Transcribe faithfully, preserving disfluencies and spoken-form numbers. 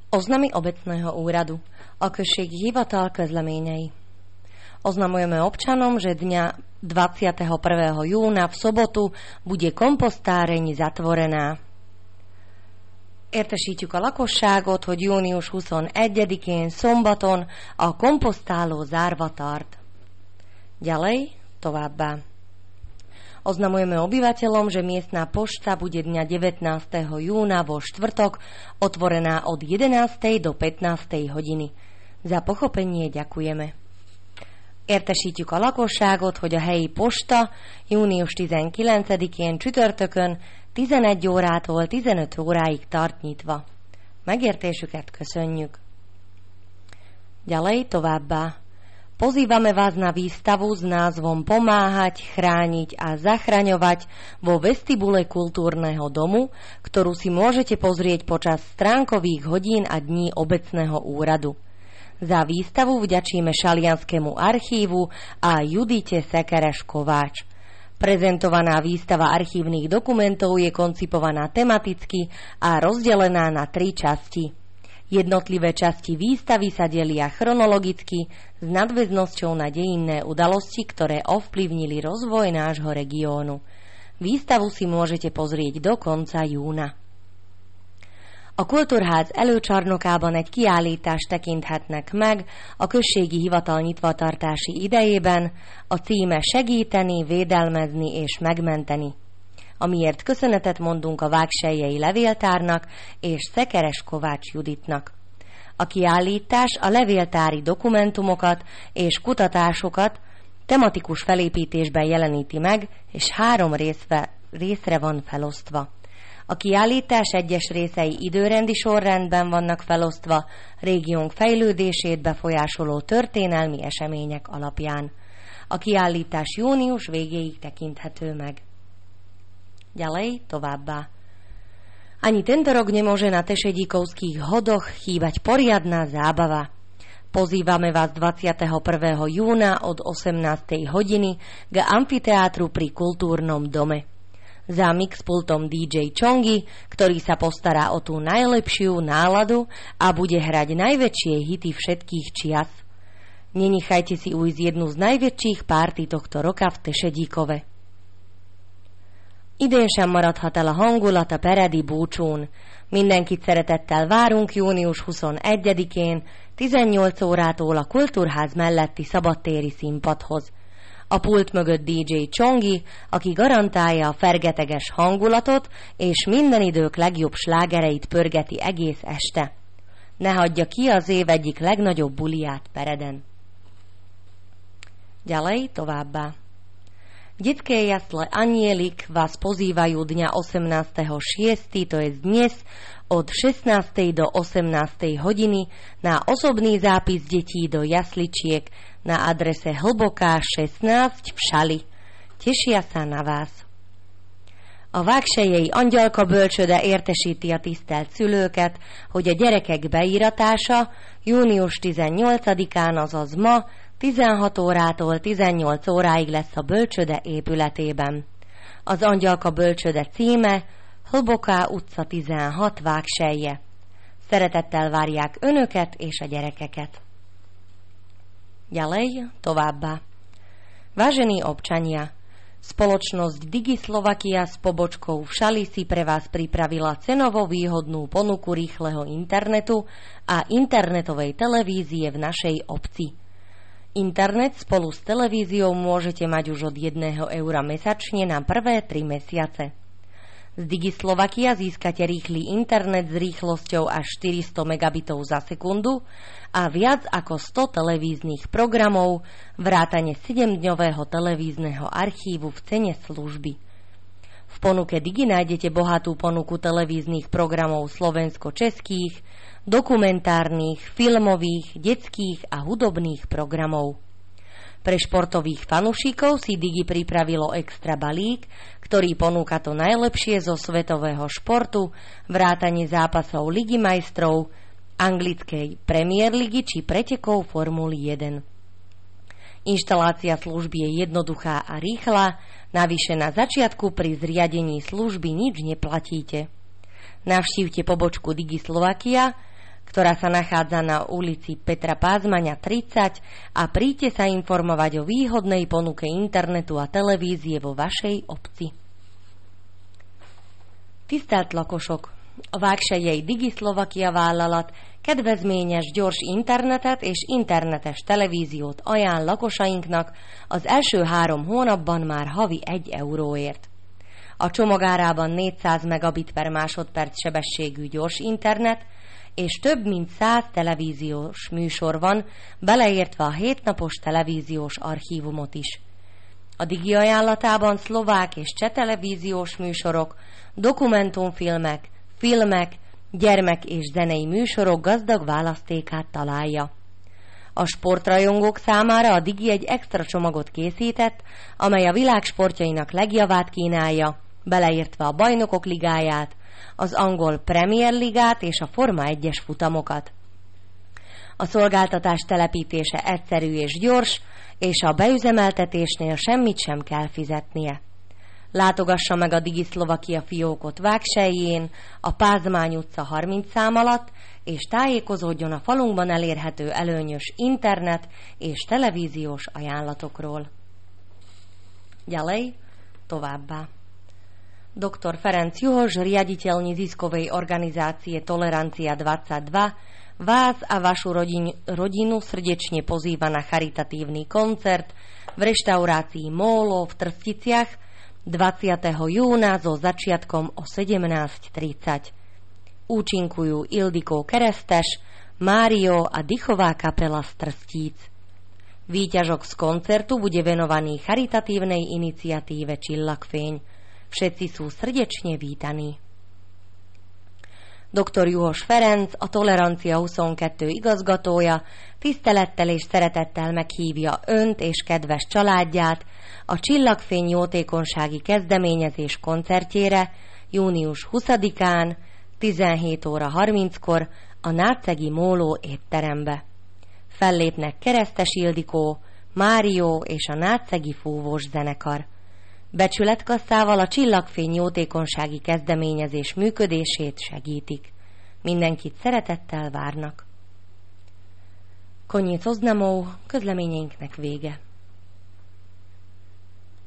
Oznamy obecného úradu. A község hivatal közleményei. Oznamujeme občanom, že dňa dvadsiateho prvého júna v sobotu bude kompostáreň zatvorená. Értesítjük a lakosságot, hogy június huszonegyedikén szombaton a komposztáló zárva tart. Ďalej, továbbá. Oznamujeme obyvateľom, že miestna pošta bude dňa devätnásteho júna vo štvrtok otvorená od jedenástej do pätnástej hodiny. Za pochopenie ďakujeme. Értesítjük a lakosságot, hogy a helyi posta június tizenkilencedikén csütörtökön tizenegy órától tizenöt óráig tart nyitva. Megértésüket köszönjük. Ďalej továbbá. Pozývame vás na výstavu s názvom Pomáhať, chrániť a zachraňovať vo vestibule kultúrneho domu, ktorú si môžete pozrieť počas stránkových hodín a dní obecného úradu. Za výstavu vďačíme Šalianskému archívu a Judite Sekereš-Kováč. Prezentovaná výstava archívnych dokumentov je koncipovaná tematicky a rozdelená na tri časti. Jednotlivé časti výstavy sa delia chronologicky s nadväznosťou na dejinné udalosti, ktoré ovplyvnili rozvoj nášho regiónu. Výstavu si môžete pozrieť do konca júna. A Kultúrház előcsarnokában egy kiállítást tekinthetnek meg a községi hivatal nyitvatartási idejében, a címe Segíteni, védelmezni és megmenteni, amiért köszönetet mondunk a Vágselyei Levéltárnak és Szekeres-Kovács Juditnak. A kiállítás a levéltári dokumentumokat és kutatásokat tematikus felépítésben jeleníti meg, és három részve, részre van felosztva. A kiállítás egyes részei időrendi sorrendben vannak felosztva, régiónk fejlődését befolyásoló történelmi események alapján. A kiállítás június végéig tekinthető meg. Ďalej, továbbá. Ani tento rok nemôže na Tešedíkovských hodoch chýbať poriadna zábava. Pozývame vás dvadsiateho prvého júna od osemnástej hodiny k amfiteátru pri Kultúrnom dome. Za mixpultom dý džej Chongi, ktorý sa postará o tú najlepšiu náladu a bude hrať najväčšie hity všetkých čias. Nenechajte si ujsť jednu z najväčších párty tohto roka v Tešedíkove. Idén sem maradhat el a hangulat a peredi búcsún. Mindenkit szeretettel várunk június huszonegyedikén, tizennyolc órától a Kultúrház melletti szabadtéri színpadhoz. A pult mögött dé džej Chongi, aki garantálja a fergeteges hangulatot, és minden idők legjobb slágereit pörgeti egész este. Ne hagyja ki az év egyik legnagyobb buliát Pereden. Ďalej továbbá. Detské jasle Anielik vás pozývajú dňa osemnásteho šiesteho to je dnes, od šestnástej do osemnástej hodiny na osobný zápis detí do jasličiek na adrese Hlboká šestnásť v Šali. Tešia sa na vás. A Vágselyei Angyalka bölcsőde értesíti a tisztelt szülőket, hogy a gyerekek beíratása június tizennyolcadikán, azaz ma, tizenhat órától tizennyolc óráig lesz a bölcsőde épületében. Az Angyalka bölcsőde címe Hlboká utca tizenhat, Vágselye. Szeretettel várják önöket és a gyerekeket. Ďalej, továbbá. Vážení občania, spoločnosť Digislovakia s pobočkou v Šali si pre vás pripravila cenovo výhodnú ponuku rýchleho internetu a internetovej televízie v našej obci. Internet spolu s televíziou môžete mať už od jedného eura mesačne na prvé tri mesiace. Z Digislovakia získate rýchly internet s rýchlosťou až štyristo megabitov za sekundu a viac ako sto televíznych programov, vrátane sedemdňového televízneho archívu v cene služby. V ponuke Digi nájdete bohatú ponuku televíznych programov slovensko-českých, dokumentárnych, filmových, detských a hudobných programov. Pre športových fanúšikov si Digi pripravilo extra balík, ktorý ponúka to najlepšie zo svetového športu, vrátane zápasov Ligy majstrov, anglickej Premier ligy či pretekov Formuly jeden. Inštalácia služby je jednoduchá a rýchla, navyše na začiatku pri zriadení služby nič neplatíte. Navštívte pobočku Digislovakia, ktorá sa nachádza na ulici Petra Pázmaňa tridsať a príďte sa informovať o výhodnej ponuke internetu a televízie vo vašej obci. Tisztelt lakosok! A Vágselyei Digi-Szlovakia vállalat kedvezményes gyors internetet és internetes televíziót ajánl lakosainknak az első három hónapban már havi egy euróért. A csomagárában négyszáz megabit per másodperc sebességű gyors internet és több mint száz televíziós műsor van, beleértve a hétnapos televíziós archívumot is. A Digi ajánlatában szlovák és cseh televíziós műsorok, dokumentumfilmek, filmek, gyermek és zenei műsorok gazdag választékát találja. A sportrajongók számára a Digi egy extra csomagot készített, amely a világ sportjainak legjavát kínálja, beleértve a Bajnokok Ligáját, az angol Premier Ligát és a Forma egyes futamokat. A szolgáltatás telepítése egyszerű és gyors, és a beüzemeltetésnél semmit sem kell fizetnie. Látogassa meg a Digi-Szlovakia fiókot Vágselyén, a Pázmány utca harminc szám alatt, és tájékozódjon a falunkban elérhető előnyös internet és televíziós ajánlatokról. Ďalej, továbbá. Doktor Ferenc Juhoš, riaditeľ neziskovej organizácie Tolerancia dvadsaťdva, vás a vašu rodin, rodinu srdečne pozýva na charitatívny koncert v reštaurácii Mólo v Trsticiach dvadsiateho júna so začiatkom o sedemnásť tridsať. Účinkujú Ildiko Keresztes, Mário a Dychová kapela z Trstíc. Výťažok z koncertu bude venovaný charitatívnej iniciatíve Csillagfény. Všetci sú srdečne vítaní. doktor Juhoš Ferenc, a Tolerancia huszonkettő igazgatója tisztelettel és szeretettel meghívja önt és kedves családját a Csillagfény jótékonysági kezdeményezés koncertjére június huszadikán tizenhét óra harminckor a Nácegi Móló étterembe. Fellépnek Keresztes Ildikó, Mário és a Nácegi Fúvós zenekar. Becsületkasszával a Csillagfény jótékonysági kezdeményezés működését segítik. Mindenkit szeretettel várnak. Koniec oznamov, közleményeinknek vége.